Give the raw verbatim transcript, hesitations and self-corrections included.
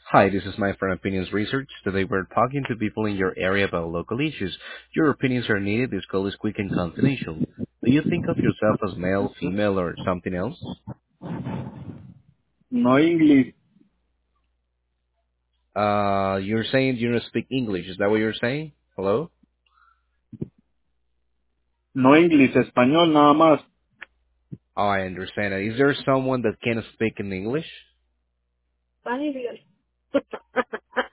Hi, this is my friend Opinions Research. Today we're talking to people in your area about local issues. Your opinions are needed. This call is quick and confidential. Do you think of yourself as male, female, or something else? No English, Uh, you're saying you don't speak English. Is that what you're saying? Hello? no English, español nada más. Oh, I understand. Is there someone that can speak in English? Ay, Dios.